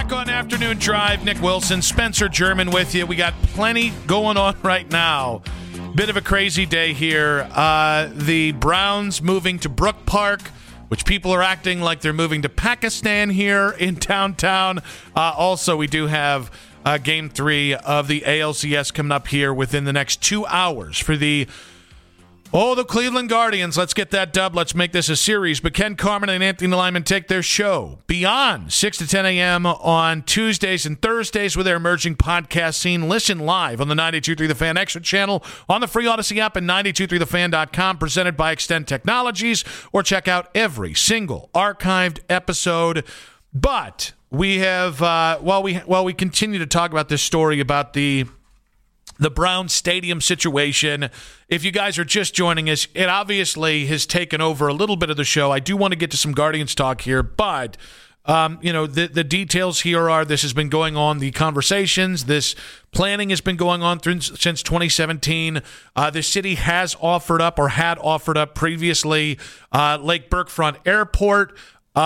Back on Afternoon Drive, Nick Wilson, Spencer German with you. We got plenty going on right now. Bit of a crazy day here. The Browns moving to Brook Park, which people are acting like they're moving to Pakistan here in downtown. Also, we do have Game 3 of the ALCS coming up here within the next 2 hours for the Cleveland Guardians. Let's get that dub. Let's make this a series. But Ken Carman and Anthony Lyman take their show Beyond 6 to 10 a.m. on Tuesdays and Thursdays with their emerging podcast scene. Listen live on the 92.3 The Fan Extra channel, on the free Odyssey app, and 92.3thefan.com, presented by Extend Technologies, or check out every single archived episode. But we have, while we continue to talk about this story about the Browns Stadium situation, if you guys are just joining us, it obviously has taken over a little bit of the show. I do want to get to some Guardians talk here, but the details here are this has been going on, the conversations, this planning has been going on since 2017. The city has offered up, or had offered up previously, Lake Burkefront Airport,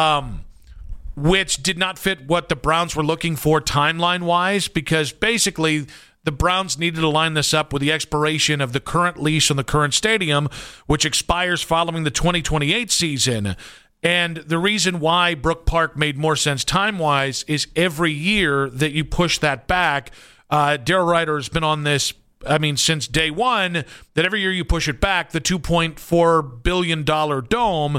which did not fit what the Browns were looking for timeline-wise, because basically the Browns needed to line this up with the expiration of the current lease on the current stadium, which expires following the 2028 season. And the reason why Brook Park made more sense time-wise is every year that you push that back, Daryl Ryder has been on this, since day one, that every year you push it back, the $2.4 billion dome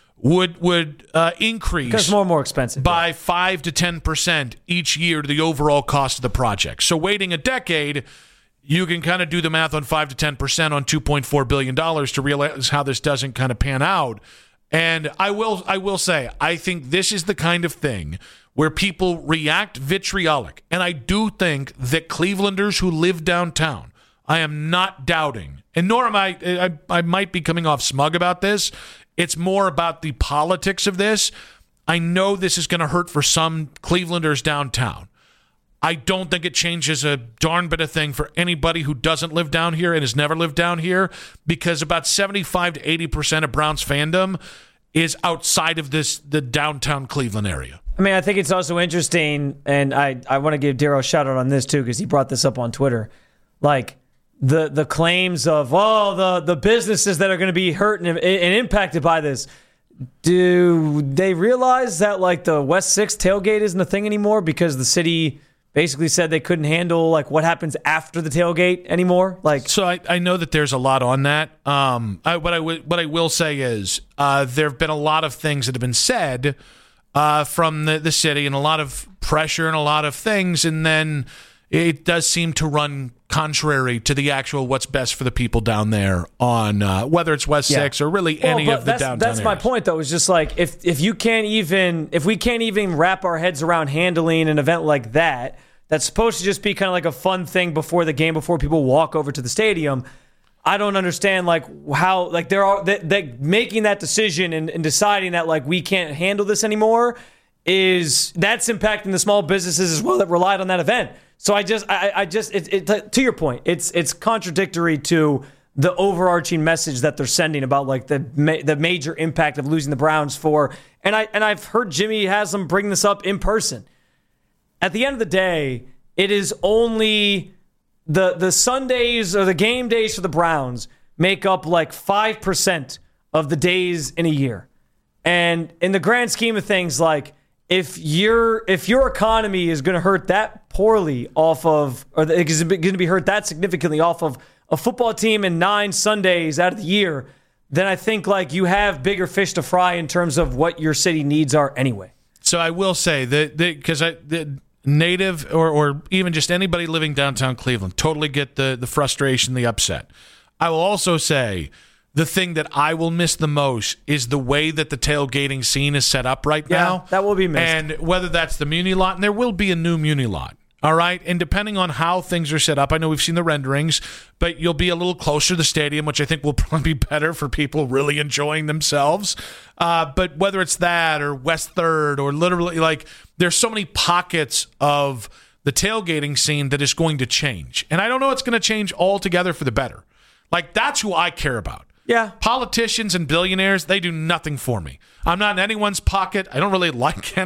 would increase, because more and more expensive, by 5 to 10% each year to the overall cost of the project. So waiting a decade, you can kind of do the math on 5 to 10% on $2.4 billion to realize how this doesn't kind of pan out. And I will say, I think this is the kind of thing where people react vitriolic. And I do think that Clevelanders who live downtown, I am not doubting, and nor am I might be coming off smug about this. It's more about the politics of this. I know this is going to hurt for some Clevelanders downtown. I don't think it changes a darn bit of thing for anybody who doesn't live down here and has never lived down here, because about 75 to 80% of Browns fandom is outside of the downtown Cleveland area. I think it's also interesting, and I want to give Darryl a shout out on this too, because he brought this up on Twitter. Like, the claims of the businesses that are going to be hurt and impacted by this. Do they realize that the West 6 tailgate isn't a thing anymore because the city basically said they couldn't handle what happens after the tailgate anymore? So I know that there's a lot on that. What I will say is there have been a lot of things that have been said from the city, and a lot of pressure and a lot of things, and then it does seem to run contrary to the actual what's best for the people down there on whether it's West 6 or really any of the downtown That's areas. my point, though, is just if we can't even wrap our heads around handling an event like that, that's supposed to just be kind of like a fun thing before the game, before people walk over to the stadium. I don't understand how they're making that decision and deciding that we can't handle this anymore. That's impacting the small businesses as well that relied on that event. So I just to your point, it's contradictory to the overarching message that they're sending about the major impact of losing the Browns for. And I've heard Jimmy Haslam bring this up in person. At the end of the day, it is only the Sundays or the game days for the Browns make up 5% of the days in a year. And in the grand scheme of things, if your economy is going to hurt that poorly off of, or is going to be hurt that significantly off of a football team in 9 Sundays out of the year, then I think you have bigger fish to fry in terms of what your city needs are anyway. So I will say that because the native or even just anybody living downtown Cleveland totally get the frustration, the upset. I will also say the thing that I will miss the most is the way that the tailgating scene is set up right now. That will be missed. And whether that's the Muni lot, and there will be a new Muni lot. All right. And depending on how things are set up, I know we've seen the renderings, but you'll be a little closer to the stadium, which I think will probably be better for people really enjoying themselves. But whether it's that or West 3rd or literally there's so many pockets of the tailgating scene that is going to change. And I don't know it's going to change altogether for the better. That's who I care about. Yeah. Politicians and billionaires, they do nothing for me. I'm not in anyone's pocket. I don't really like any.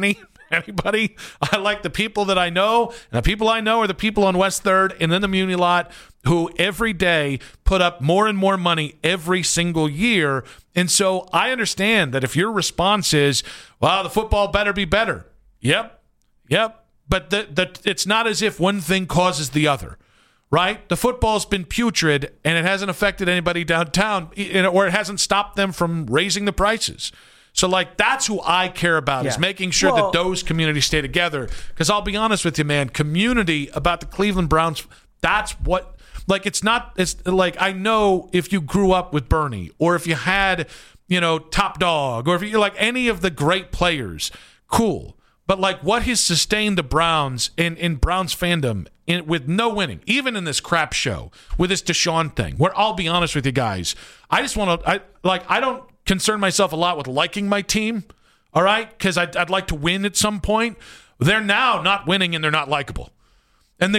anybody. I like the people that I know, and the people I know are the people on West 3rd and then the Muni lot who every day put up more and more money every single year. And so I understand that if your response is, well, the football better be better. Yep. But it's not as if one thing causes the other, right? The football's been putrid, and it hasn't affected anybody downtown, or it hasn't stopped them from raising the prices. So, that's who I care about, is making sure that those communities stay together. Because I'll be honest with you, man, community about the Cleveland Browns, that's what, it's like, I know if you grew up with Bernie, or if you had, Top Dog, or if you're like any of the great players, cool. But what has sustained the Browns in Browns fandom with no winning, even in this crap show, with this Deshaun thing, where I'll be honest with you guys, I just want to, I don't concern myself a lot with liking my team, all right? Because I'd like to win at some point. They're now not winning and they're not likable. But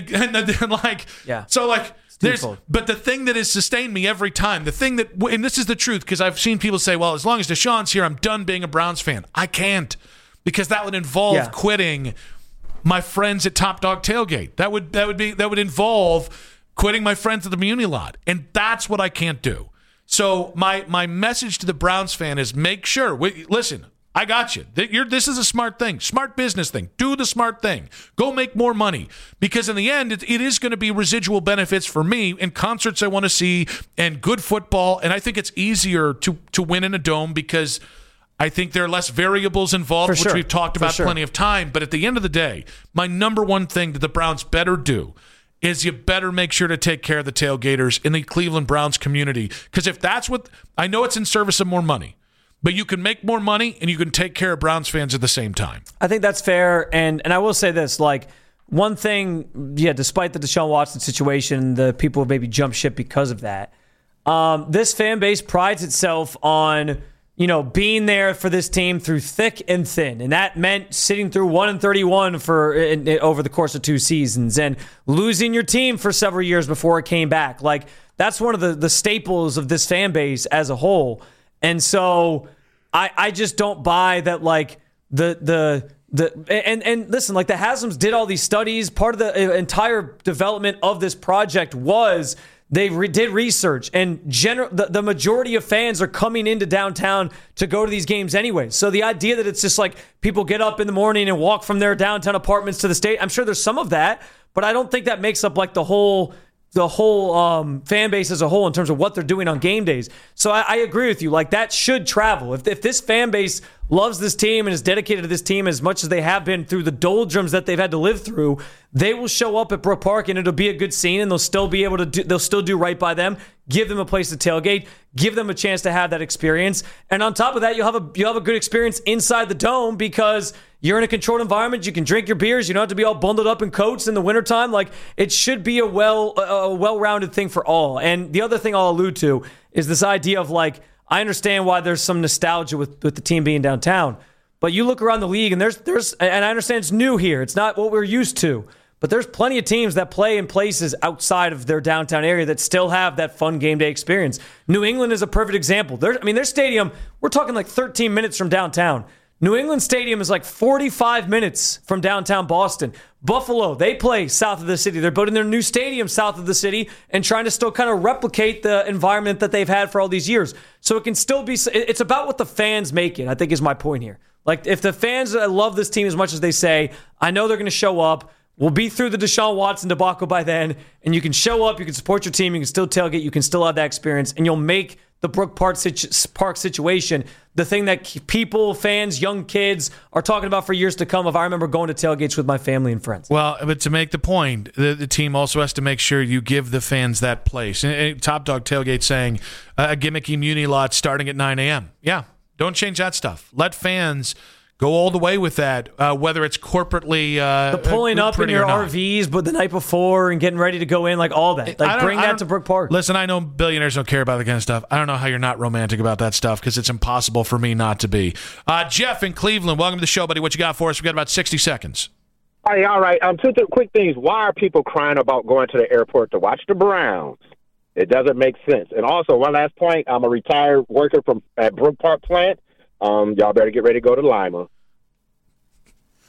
the thing that has sustained me every time, and this is the truth, because I've seen people say, well, as long as Deshaun's here, I'm done being a Browns fan. I can't, because that would involve quitting my friends at Top Dog Tailgate. That would involve quitting my friends at the Muni lot, and that's what I can't do. So my message to the Browns fan is make sure. Listen, I got you. This is a smart thing, smart business thing. Do the smart thing. Go make more money, because in the end, it is going to be residual benefits for me and concerts I want to see and good football. And I think it's easier to win in a dome because I think there are less variables involved, which we've talked about plenty of time. But at the end of the day, my number one thing that the Browns better do is you better make sure to take care of the tailgaters in the Cleveland Browns community. Because if that's what – I know it's in service of more money, but you can make more money and you can take care of Browns fans at the same time. I think that's fair. And I will say this, one thing, despite the Deshaun Watson situation, the people have maybe jumped ship because of that. This fan base prides itself on – being there for this team through thick and thin. And that meant sitting through 1-31 over the course of 2 seasons and losing your team for several years before it came back. That's one of the staples of this fan base as a whole. And so I just don't buy that, and listen, the Haslam's did all these studies. Part of the entire development of this project was they did research, and the majority of fans are coming into downtown to go to these games anyway. So the idea that it's just people get up in the morning and walk from their downtown apartments to the state, I'm sure there's some of that, but I don't think that makes up the whole fan base as a whole in terms of what they're doing on game days. So I agree with you. That should travel. If this fan base loves this team and is dedicated to this team as much as they have been through the doldrums that they've had to live through, they will show up at Brook Park and it'll be a good scene, and they'll still be able to they'll still do right by them, give them a place to tailgate, give them a chance to have that experience. And on top of that, you'll have a good experience inside the dome because you're in a controlled environment. You can drink your beers. You don't have to be all bundled up in coats in the wintertime. It should be a well-rounded thing for all. And the other thing I'll allude to is this idea of I understand why there's some nostalgia with the team being downtown, but you look around the league and there's and I understand it's new here. It's not what we're used to, but there's plenty of teams that play in places outside of their downtown area that still have that fun game day experience. New England is a perfect example. Their stadium, we're talking 13 minutes from downtown. New England Stadium is 45 minutes from downtown Boston. Buffalo, they play south of the city. They're building their new stadium south of the city and trying to still kind of replicate the environment that they've had for all these years. So it can still be, it's about what the fans make it, I think is my point here. If the fans love this team as much as they say, I know they're going to show up. We'll be through the Deshaun Watson debacle by then, and you can show up, you can support your team, you can still tailgate, you can still have that experience, and you'll make the Brook Park situation the thing that people, fans, young kids are talking about for years to come. If I remember going to tailgates with my family and friends. Well, but to make the point, the team also has to make sure you give the fans that place. And Top Dog Tailgate saying a gimmicky Muni lot starting at 9 a.m. Yeah, don't change that stuff. Let fans go all the way with that, whether it's corporately the pulling up in your RVs, but the night before and getting ready to go in, all that. Bring that to Brook Park. Listen, I know billionaires don't care about that kind of stuff. I don't know how you're not romantic about that stuff because it's impossible for me not to be. Jeff in Cleveland, welcome to the show, buddy. What you got for us? We've got about 60 seconds. Hey, all right. Two quick things. Why are people crying about going to the airport to watch the Browns? It doesn't make sense. And also, one last point. I'm a retired worker at Brook Park plant. Y'all better get ready to go to Lima.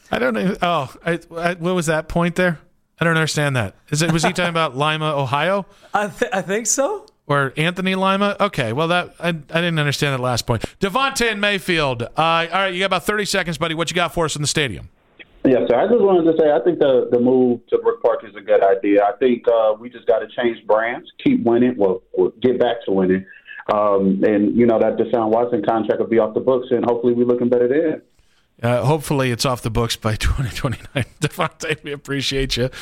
I don't know. Oh, what was that point there? I don't understand that. Was he talking about Lima, Ohio? I think so. Or Anthony Lima? Okay, well, I didn't understand that last point. Devontae and Mayfield. All right, you got about 30 seconds, buddy. What you got for us in the stadium? Yes, sir. I just wanted to say I think the move to Brook Park is a good idea. I think we just got to change brands, keep winning, well, get back to winning. And, that Deshaun Watson contract will be off the books, and hopefully we're looking better then. Hopefully it's off the books by 2029. Devontae, we appreciate you.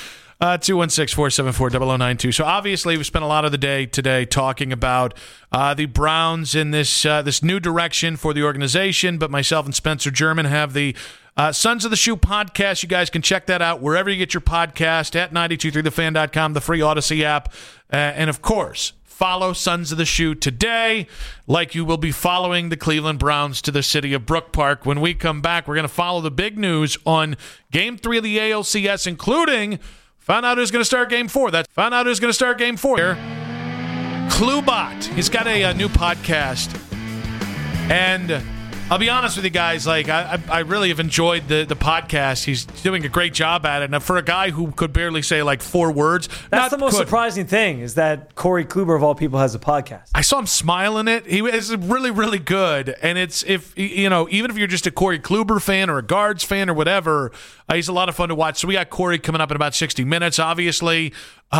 216-474-0092. So obviously we spent a lot of the day today talking about the Browns in this new direction for the organization, but myself and Spencer German have the Sons of the Shoe podcast. You guys can check that out wherever you get your podcast, at 923thefan.com, the free Odyssey app, and of course, follow Sons of the Shoe today, like you will be following the Cleveland Browns to the city of Brook Park. When we come back, we're going to follow the big news on Game 3 of the ALCS, including found out who's going to start Game 4. Found out who's going to start Game 4. Klubot. He's got a new podcast, and I'll be honest with you guys, I really have enjoyed the podcast. He's doing a great job at it. And for a guy who could barely say 4 words. That's the most surprising thing, is that Corey Kluber, of all people, has a podcast. I saw him smiling it. He is really, really good. And it's, even if you're just a Corey Kluber fan or a Guards fan or whatever, he's a lot of fun to watch. So we got Corey coming up in about 60 minutes, obviously.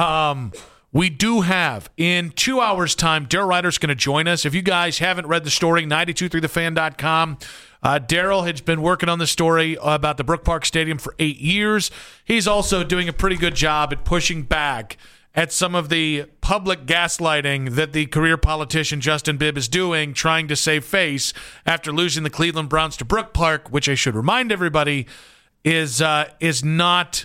We do have, in 2 hours' time, Daryl Ryder's going to join us. If you guys haven't read the story, 923thefan.com. Daryl has been working on the story about the Brook Park Stadium for 8 years. He's also doing a pretty good job at pushing back at some of the public gaslighting that the career politician Justin Bibb is doing, trying to save face after losing the Cleveland Browns to Brook Park, which I should remind everybody is not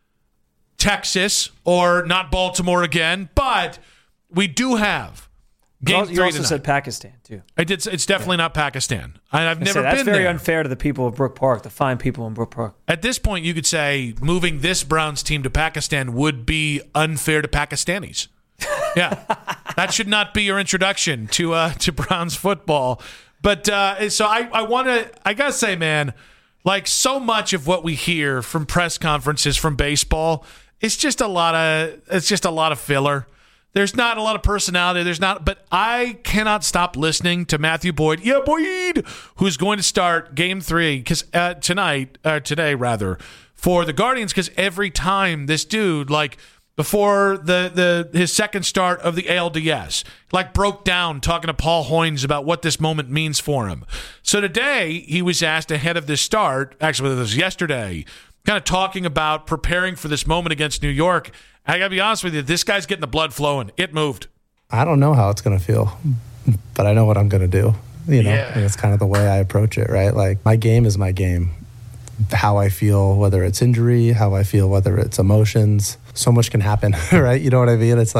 Texas or not Baltimore again, but we do have Game 3 You also tonight. said Pakistan, too. I did. It's definitely not Pakistan. I've never been there. That's very unfair to the people of Brook Park, the fine people in Brook Park. At this point, you could say moving this Browns team to Pakistan would be unfair to Pakistanis. Yeah, that should not be your introduction to Browns football. But so I gotta say, man, so much of what we hear from press conferences from baseball, it's just a lot of filler. There's not a lot of personality. But I cannot stop listening to Matthew Boyd, who's going to start Game 3 today for the Guardians. Because every time this dude, before his second start of the ALDS, broke down talking to Paul Hoynes about what this moment means for him. So today he was asked ahead of this start, actually it was yesterday, kind of talking about preparing for this moment against New York. I got to be honest with you, this guy's getting the blood flowing. It moved. I don't know how it's going to feel, but I know what I'm going to do. Yeah. And it's kind of the way I approach it, right? My game is my game. How I feel, whether it's injury, how I feel, whether it's emotions, so much can happen, right? You know what I mean? It's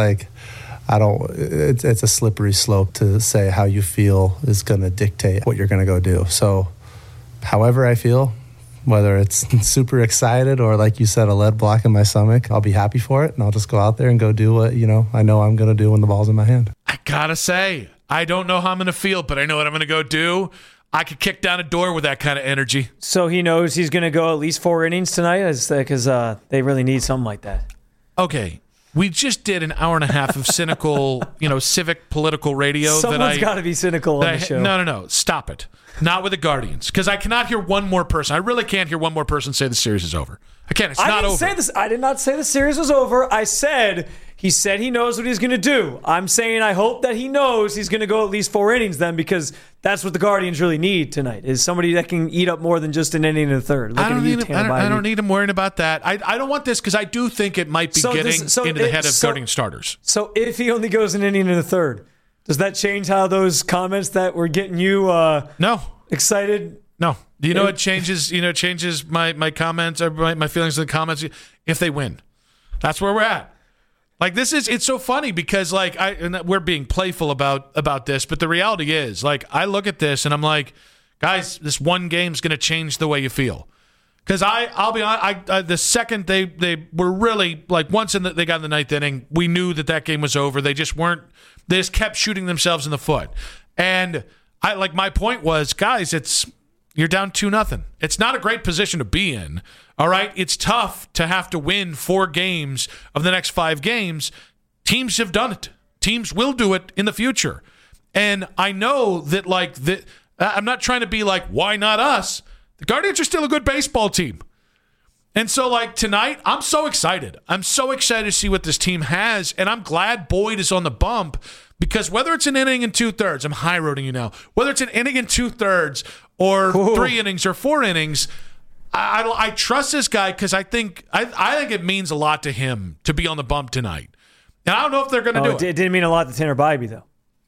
it's a slippery slope to say how you feel is going to dictate what you're going to go do. So however I feel, whether it's super excited or, like you said, a lead block in my stomach, I'll be happy for it, and I'll just go out there and go do what, I know I'm going to do when the ball's in my hand. I got to say, I don't know how I'm going to feel, but I know what I'm going to go do. I could kick down a door with that kind of energy. So he knows he's going to go at least 4 innings tonight, because they really need something like that. Okay. We just did an hour and a half of cynical, civic political radio. Someone's got to be cynical on the show. No. Stop it. Not with the Guardians. Because I cannot hear one more person. I really can't hear one more person say the series is over. I can't. It's not over. I did not say the series was over. I said he knows what he's going to do. I'm saying I hope that he knows he's going to go at least 4 innings then, because that's what the Guardians really need tonight, is somebody that can eat up more than just an inning and a third. I don't need him worrying about that. I don't want this, because I do think it might be into the head of Guardian starters. So if he only goes an inning and a third, does that change how those comments that were getting you excited? No. Do you know it changes? Changes my comments or my feelings in the comments if they win. That's where we're at. It's so funny because we're being playful about this, but the reality is, I look at this and I'm like, guys, this one game's going to change the way you feel. Because I'll be honest, the second they were really once they got in the ninth inning, we knew that game was over. They just kept shooting themselves in the foot. And my point was, guys, it's You're down 2-0. It's not a great position to be in. All right. It's tough to have to win 4 games of the next 5 games. Teams have done it. Teams will do it in the future. And I know that, I'm not trying to be like, why not us? The Guardians are still a good baseball team. And so, tonight, I'm so excited. I'm so excited to see what this team has, and I'm glad Boyd is on the bump, because whether it's an inning and 2/3, I'm high-roading you now, whether it's an inning and 2/3 or 3 innings or 4 innings, I trust this guy, because I think it means a lot to him to be on the bump tonight. And I don't know if they're going to do it. It didn't mean a lot to Tanner Bybee, though.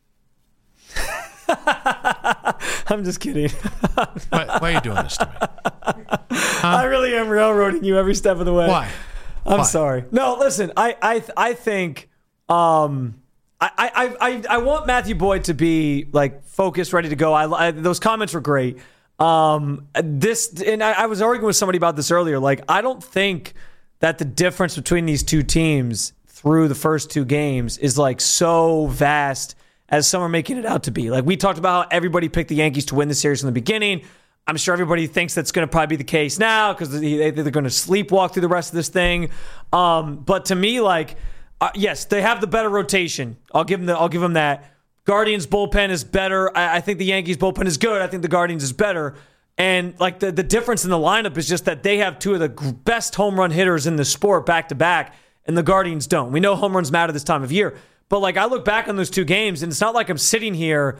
I'm just kidding. Why are you doing this to me? I really am railroading you every step of the way. Why? I'm sorry. No, listen. I think I want Matthew Boyd to be focused, ready to go. Those comments were great. I was arguing with somebody about this earlier. I don't think that the difference between these two teams through the first 2 games is so vast as some are making it out to be. We talked about how everybody picked the Yankees to win the series from the beginning. I'm sure everybody thinks that's going to probably be the case now, because they're going to sleepwalk through the rest of this thing. But to me, yes, they have the better rotation. I'll give them that. Guardians bullpen is better. I think the Yankees bullpen is good. I think the Guardians is better. And the difference in the lineup is just that they have 2 of the best home run hitters in the sport back to back, and the Guardians don't. We know home runs matter this time of year. But I look back on those 2 games, and it's not like I'm sitting here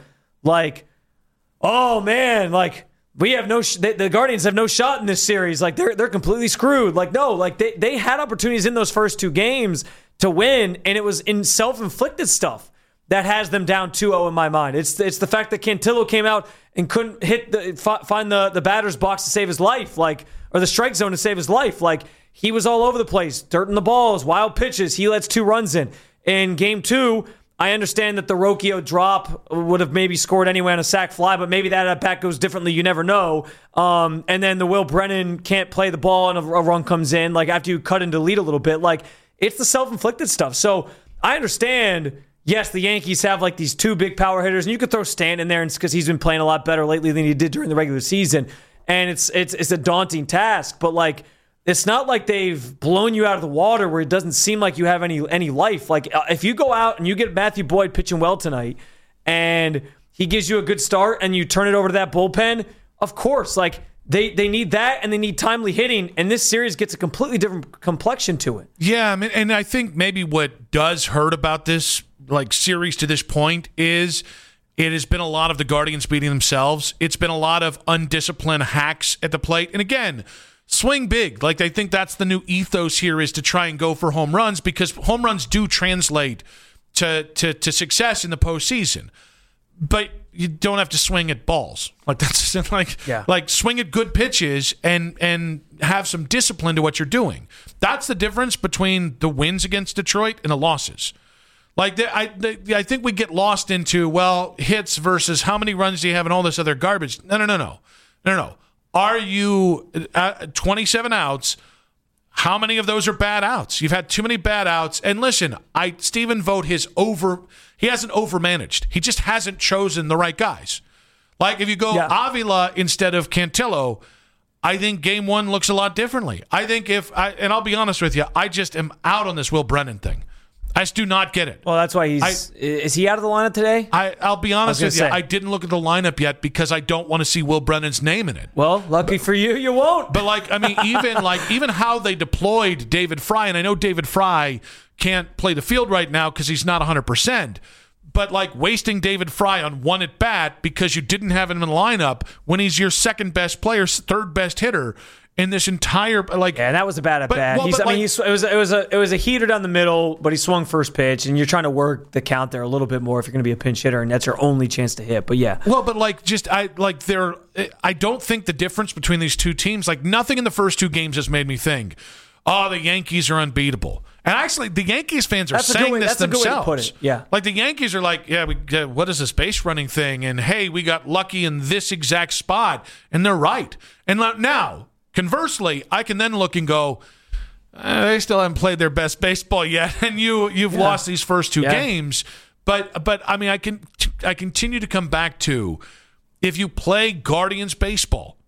oh man, we have the Guardians have no shot in this series. They're completely screwed. No, they had opportunities in those first 2 games to win, and it was in self-inflicted stuff that has them down 2-0 in my mind. It's the fact that Cantillo came out and couldn't find the batter's box to save his life, or the strike zone to save his life. He was all over the place, dirt in the balls, wild pitches. He lets 2 runs in. In game 2, I understand that the Rocchio drop would have maybe scored anyway on a sac fly, but maybe that at bat goes differently. You never know. And then the Will Brennan can't play the ball and a run comes in, after you cut into lead a little bit. It's the self-inflicted stuff. So I understand, yes, the Yankees have these 2 big power hitters, and you could throw Stan in there because he's been playing a lot better lately than he did during the regular season. And it's a daunting task, but it's not like they've blown you out of the water where it doesn't seem like you have any life. If you go out and you get Matthew Boyd pitching well tonight and he gives you a good start and you turn it over to that bullpen, of course, they need that, and they need timely hitting, and this series gets a completely different complexion to it. Yeah, I mean, and I think maybe what does hurt about this series to this point is it has been a lot of the Guardians beating themselves. It's been a lot of undisciplined hacks at the plate. And again, swing big. I think that's the new ethos here, is to try and go for home runs, because home runs do translate to success in the postseason. But you don't have to swing at balls. That's swing at good pitches and have some discipline to what you're doing. That's the difference between the wins against Detroit and the losses. I think we get lost into, hits versus how many runs do you have and all this other garbage. No. Are you 27 outs? How many of those are bad outs? You've had too many bad outs. And listen, Stephen Vogt he hasn't overmanaged. He just hasn't chosen the right guys. If you go Avila instead of Cantillo, I think game 1 looks a lot differently. I think and I'll be honest with you, I just am out on this Will Brennan thing. I just do not get it. Well, that's why is he out of the lineup today? I'll be honest with you. I didn't look at the lineup yet because I don't want to see Will Brennan's name in it. Well, lucky for you, you won't. But even how they deployed David Fry, and I know David Fry can't play the field right now because he's not 100%. But wasting David Fry on 1 at bat because you didn't have him in the lineup when he's your second best player, third best hitter in this entire and that was a bad at bat. It was a heater down the middle, but he swung first pitch, and you're trying to work the count there a little bit more if you're going to be a pinch hitter, and that's your only chance to hit. But yeah, I don't think the difference between these 2 teams, nothing in the first 2 games has made me think, the Yankees are unbeatable. And actually, the Yankees fans are saying this themselves. That's a good way to put it. Yeah, the Yankees are what is this base running thing? And hey, we got lucky in this exact spot, and they're right. And now, conversely, I can then look and go, they still haven't played their best baseball yet, and you've lost these first 2 games. But I mean, I continue to come back to, if you play Guardians baseball,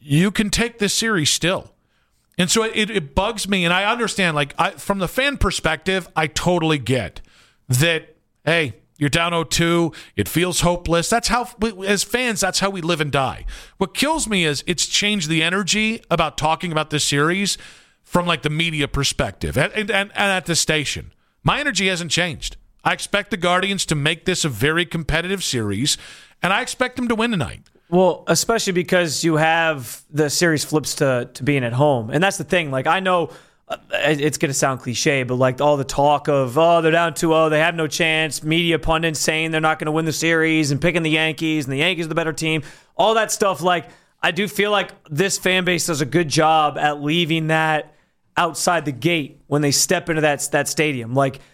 you can take this series still. And so it bugs me, and I understand, from the fan perspective, I totally get that, hey, you're down 0-2, it feels hopeless. That's how, as fans, that's how we live and die. What kills me is it's changed the energy about talking about this series from, the media perspective and at the station. My energy hasn't changed. I expect the Guardians to make this a very competitive series, and I expect them to win tonight. Well, especially because you have the series flips to being at home. And that's the thing. I know it's going to sound cliche, but all the talk of, they're down 2-0, they have no chance, media pundits saying they're not going to win the series and picking the Yankees and the Yankees are the better team, all that stuff. I do feel like this fan base does a good job at leaving that outside the gate when they step into that stadium.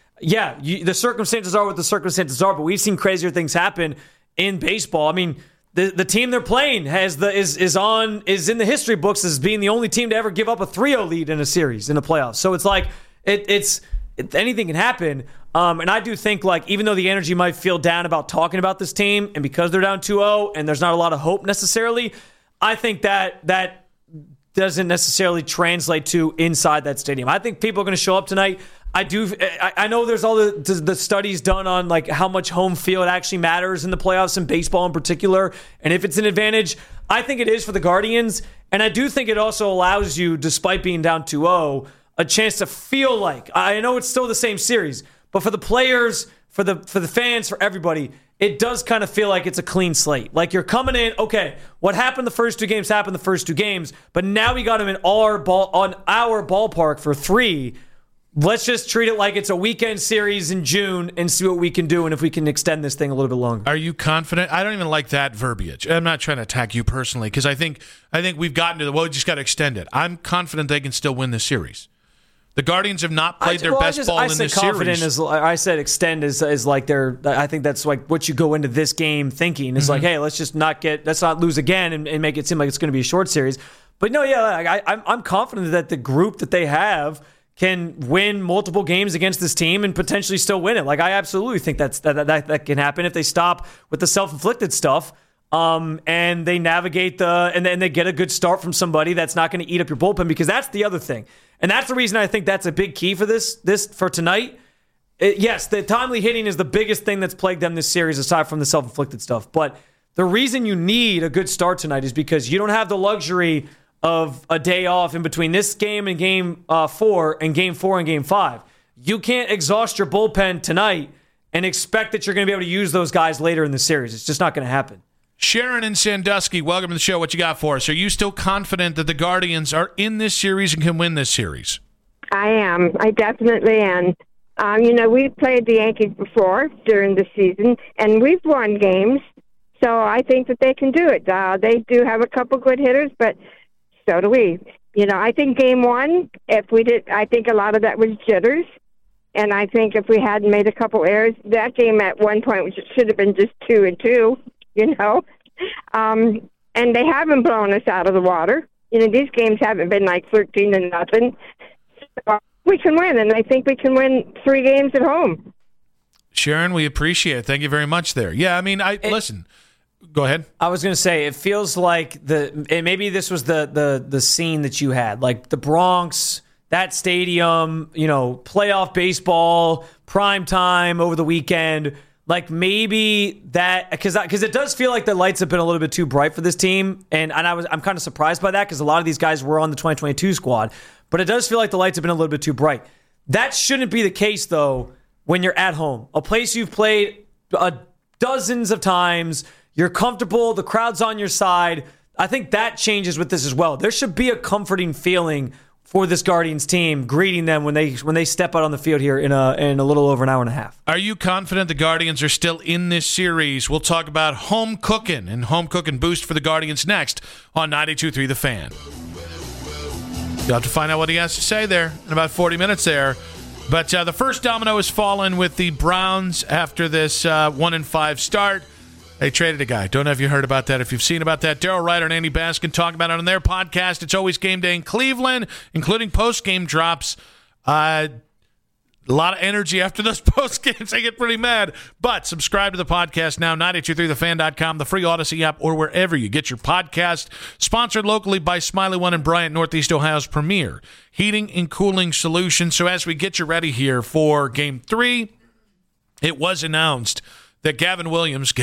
The circumstances are what the circumstances are, but we've seen crazier things happen in baseball. I mean, the team they're playing is in the history books as being the only team to ever give up a 3-0 lead in a series in the playoffs. So it's anything can happen. And I do think even though the energy might feel down about talking about this team, and because they're down 2-0 and there's not a lot of hope necessarily, I think that doesn't necessarily translate to inside that stadium. I think people are going to show up tonight. I know there's all the studies done on how much home field actually matters in the playoffs and baseball in particular, and if it's an advantage. I think it is for the Guardians, and I do think it also allows you, despite being down 2-0, a chance to feel I know it's still the same series, but for the players, for the fans, for everybody, it does kind of feel like it's a clean slate. You're coming in, okay, what happened the first two games happened the first two games, but now we got them on our ballpark for 3. Let's just treat it like it's a weekend series in June and see what we can do and if we can extend this thing a little bit longer. Are you confident? I don't even like that verbiage. I'm not trying to attack you personally because I think we've gotten to we just got to extend it. I'm confident they can still win this series. The Guardians have not played their best ball in this series. I said extend is I think that's what you go into this game thinking. It's hey, let's not lose again and make it seem like it's going to be a short series. But no, yeah, I'm confident that the group that they have can win multiple games against this team and potentially still win it. I absolutely think that can happen if they stop with the self-inflicted stuff. And they navigate and then they get a good start from somebody that's not going to eat up your bullpen, because that's the other thing. And that's the reason I think that's a big key for this for tonight. Yes, the timely hitting is the biggest thing that's plagued them this series aside from the self-inflicted stuff. But the reason you need a good start tonight is because you don't have the luxury of a day off in between this game and game 4 and game 4 and game 5. You can't exhaust your bullpen tonight and expect that you're going to be able to use those guys later in the series. It's just not going to happen. Sharon in Sandusky, welcome to the show. What you got for us? Are you still confident that the Guardians are in this series and can win this series? I am. I definitely am. We've played the Yankees before during the season, and we've won games. So I think that they can do it. They do have a couple good hitters, but so do we. I think game 1, I think a lot of that was jitters. And I think if we hadn't made a couple errors, that game at one point should have been just 2-2, and they haven't blown us out of the water. These games haven't been 13-0. So we can win, and I think we can win 3 games at home. Sharon, we appreciate it. Thank you very much there. Yeah, I mean, listen. Go ahead. I was going to say, it feels like and maybe this was the scene that you had, the Bronx, that stadium, playoff baseball, prime time over the weekend. Maybe that, because it does feel like the lights have been a little bit too bright for this team, and I'm kind of surprised by that because a lot of these guys were on the 2022 squad, but it does feel like the lights have been a little bit too bright. That shouldn't be the case though when you're at home, a place you've played dozens of times. You're comfortable. The crowd's on your side. I think that changes with this as well. There should be a comforting feeling for this Guardians team, greeting them when they step out on the field here in a little over an hour and a half. Are you confident the Guardians are still in this series? We'll talk about home cooking and home cooking boost for the Guardians next on 92.3 The Fan. You'll have to find out what he has to say there in about 40 minutes there. But the first domino has fallen with the Browns after this 1-5 start. They traded a guy. Don't know if you heard about that. If you've seen about that, Daryl Ryder and Andy Baskin talk about it on their podcast. It's always game day in Cleveland, including post-game drops. A lot of energy after those post games. I get pretty mad. But subscribe to the podcast now, 983thefan.com, the free Odyssey app, or wherever you get your podcast. Sponsored locally by Smiley One in Bryant, Northeast Ohio's premier heating and cooling solution. So as we get you ready here for Game 3, it was announced that Gavin Williams,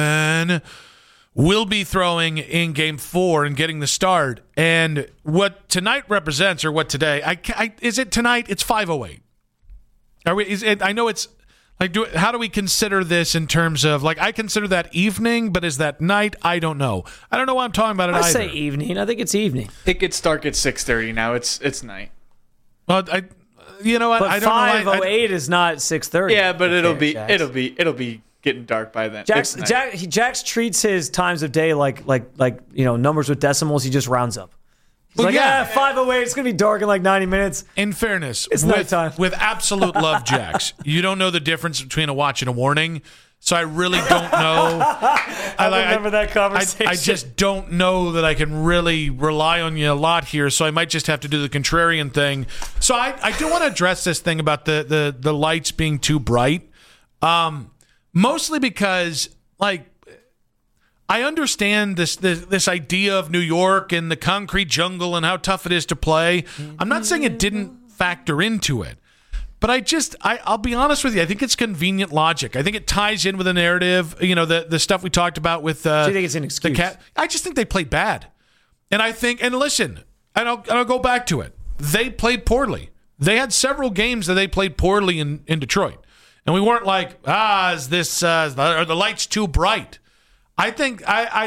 will be throwing in Game 4 and getting the start. And what tonight represents, or what today, is it tonight? It's 5:08. Are we? I know it's like. How do we consider this in terms of like? I consider that evening, but is that night? I don't know. I don't know why I'm talking about it. I either. say evening. I think it's evening. It gets dark at 6:30 now. It's night. Well, you know what? But I don't know. 5:08 is not 6:30. Yeah, but it'll be getting dark by then. Jax treats his times of day like numbers with decimals. He just rounds up. He's Well, like, yeah. 5:08. It's gonna be dark in like 90 minutes. In fairness, It's nighttime. with absolute love, Jax, you don't know the difference between a watch and a warning. So I really don't know. I remember that conversation. I just don't know that I can really rely on you a lot here. So I might just have to do the contrarian thing. So I do want to address this thing about the lights being too bright. Mostly because like I understand this idea of New York and the concrete jungle and how tough it is to play. I'm not saying it didn't factor into it, but I'll be honest with you. I think it's convenient logic. I think it ties in with the narrative. You know, the stuff we talked about with. Do you think it's an excuse? I just think they played bad, and listen, and I'll go back to it. They played poorly. They had several games that they played poorly in Detroit, and we weren't like, are the lights too bright? I think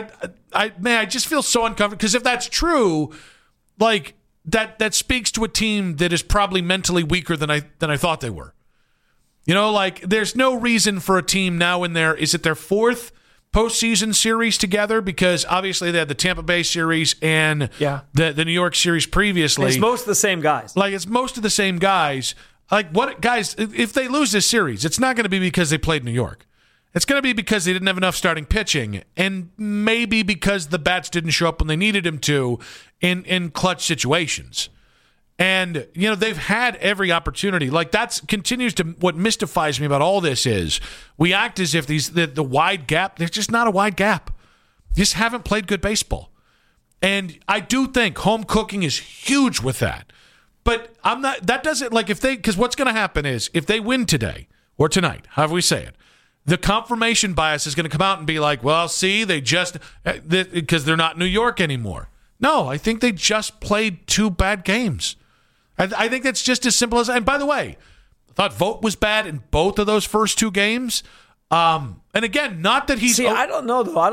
I just feel so uncomfortable because if that's true, like that speaks to a team that is probably mentally weaker than I thought they were. You know, like there's no reason for a team now in their, is it their fourth postseason series together? Because obviously they had the Tampa Bay series and the New York series previously. It's most of the same guys. Like it's most of the same guys. Like what guys? If they lose this series, it's not going to be because they played New York. It's going to be because they didn't have enough starting pitching, and maybe because the bats didn't show up when they needed them to in clutch situations. And, you know, they've had every opportunity. Like, that continues to, what mystifies me about all this is we act as if the wide gap, there's just not a wide gap. You just haven't played good baseball. And I do think home cooking is huge with that. But that doesn't, like, because what's going to happen is if they win today or tonight, however we say it, the confirmation bias is going to come out and be like, well, see, they just, because they're not New York anymore. No, I think they just played two bad games. I think that's just as simple as, and by the way, I thought Vogt was bad in both of those first two games. And again, not that he's. See, I don't know, though.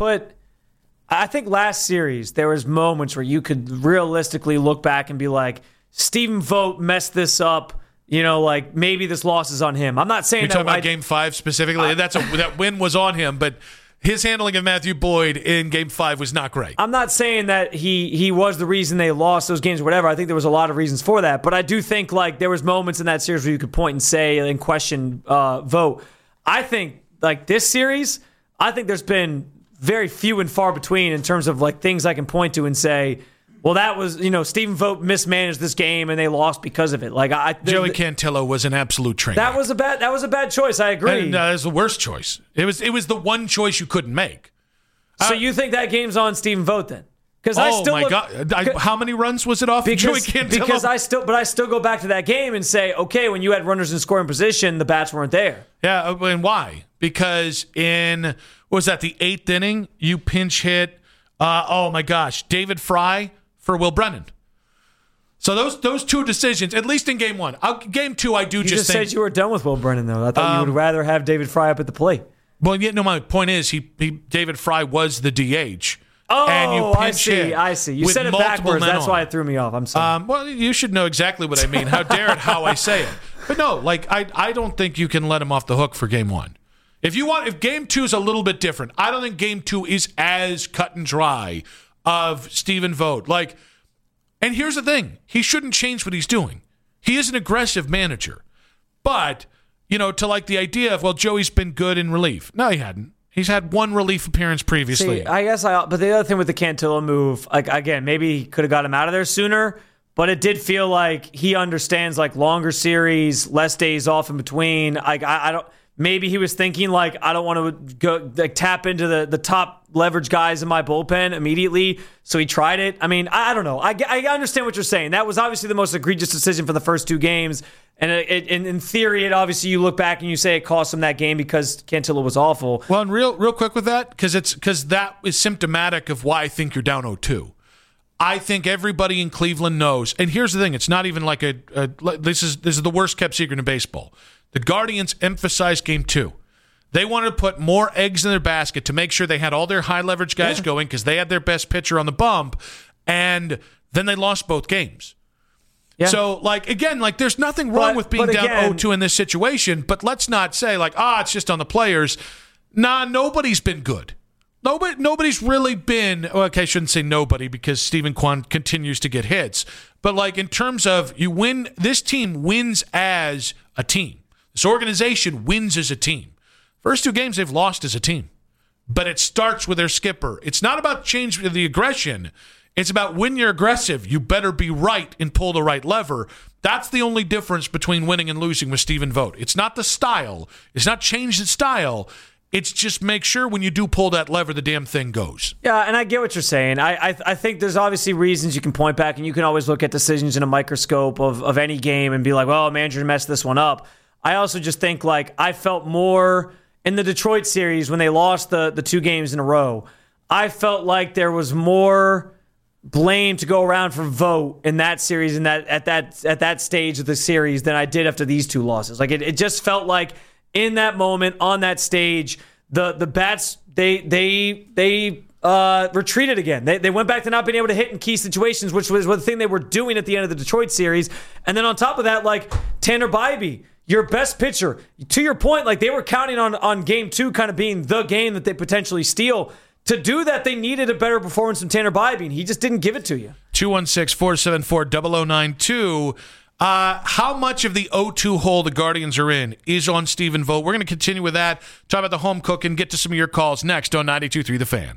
I think last series, there was moments where you could realistically look back and be like, Stephen Vogt messed this up. You know, like maybe this loss is on him. I'm not saying you're talking about Game 5 specifically. That win was on him, but his handling of Matthew Boyd in Game 5 was not great. I'm not saying that he was the reason they lost those games or whatever. I think there was a lot of reasons for that, but I do think like there was moments in that series where you could point and say and question Vogt. I think like this series, I think there's been very few and far between in terms of like things I can point to and say, well, that was, you know, Stephen Vogt mismanaged this game and they lost because of it. Like Joey Cantillo was an absolute train. That was a bad choice. I agree. And, that was the worst choice. It was the one choice you couldn't make. So you think that game's on Stephen Vogt then? Because God! How many runs was it off Joey Cantillo? Because I still go back to that game and say, okay, when you had runners in scoring position, the bats weren't there. Yeah, and why? Because in what was that, the 8th inning, you pinch hit. David Fry for Will Brennan. So those two decisions, at least in Game 1. Game 2, I do you just think... said you were done with Will Brennan, though. I thought you would rather have David Fry up at the plate. Well, yeah, no, my point is David Fry was the DH. Oh, and you I see. You said it backwards. That's why it threw me off. I'm sorry. Well, you should know exactly what I mean. How dare it how I say it. But no, like I don't think you can let him off the hook for Game 1. If Game 2 is a little bit different, I don't think Game 2 is as cut and dry of Stephen Vogt. Like, and here's the thing. He shouldn't change what he's doing. He is an aggressive manager. But, you know, to like the idea of, well, Joey's been good in relief. No, he hadn't. He's had one relief appearance previously. See, but the other thing with the Cantillo move, like, again, maybe he could have got him out of there sooner, But it did feel like he understands like longer series, less days off in between. Like I don't. Maybe he was thinking like, I don't want to go like tap into the top leverage guys in my bullpen immediately. So he tried it. I mean, I don't know. I understand what you're saying. That was obviously the most egregious decision for the first 2 games. And in theory, it obviously you look back and you say it cost him that game because Cantillo was awful. Well, and real quick with that, because that is symptomatic of why I think you're down 0-2. I think everybody in Cleveland knows. And here's the thing: it's not even like this is the worst kept secret in baseball. The Guardians emphasized Game 2. They wanted to put more eggs in their basket to make sure they had all their high leverage guys going because they had their best pitcher on the bump, and then they lost both games. Yeah. So, again, there's nothing wrong with being down 0-2 in this situation, but let's not say, it's just on the players. Nah, nobody's been good. Nobody's really been, okay, I shouldn't say nobody because Steven Kwan continues to get hits, but, in terms of you win, this team wins as a team. This organization wins as a team. First 2 games they've lost as a team, but it starts with their skipper. It's not about change the aggression. It's about when you're aggressive, you better be right and pull the right lever. That's the only difference between winning and losing with Stephen Vogt. It's not the style. It's not change the style. It's just make sure when you do pull that lever, the damn thing goes. Yeah, and I get what you're saying. I think there's obviously reasons you can point back, and you can always look at decisions in a microscope of any game and be like, well, manager messed this one up. I also just think, I felt more in the Detroit series when they lost the 2 games in a row. I felt like there was more blame to go around for Vogt in that series and at that stage of the series than I did after these 2 losses. It just felt like in that moment on that stage, the bats they retreated again. They went back to not being able to hit in key situations, which was the thing they were doing at the end of the Detroit series. And then on top of that, Tanner Bybee, your best pitcher, to your point, they were counting on Game 2 kind of being the game that they potentially steal. To do that, they needed a better performance from Tanner Bybee, and he just didn't give it to you. 216-474-0092. How much of the 0-2 hole the Guardians are in is on Stephen Vogt? We're going to continue with that, talk about the home cook, and get to some of your calls next on 92.3 The Fan.